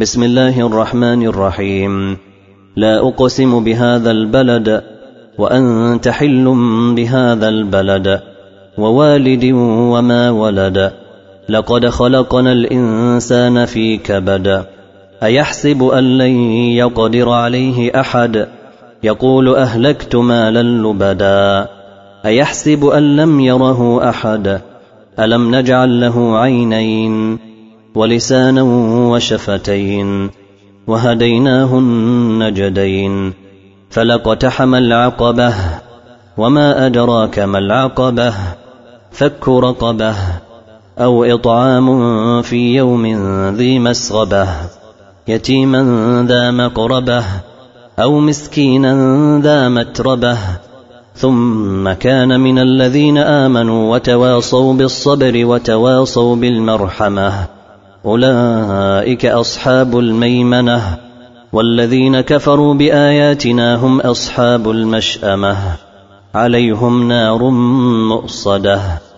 بسم الله الرحمن الرحيم. لا أقسم بهذا البلد وأنت حل بهذا البلد ووالد وما ولد. لقد خلقنا الإنسان في كبد. أيحسب أن لن يقدر عليه أحد يقول أهلكت مالا لبدا. أيحسب أن لم يره أحد ألم نجعل له عينين ولسانا وشفتين وهديناه النجدين. فلاقتحم العقبة وما أدراك ما العقبة. فك رقبة أو إطعام في يوم ذي مسغبة يتيما ذا مقربة أو مسكينا ذا متربة. ثم كان من الذين آمنوا وتواصوا بالصبر وتواصوا بالمرحمة أولئك أصحاب الميمنة. والذين كفروا بآياتنا هم أصحاب المشأمة عليهم نار مؤصدة.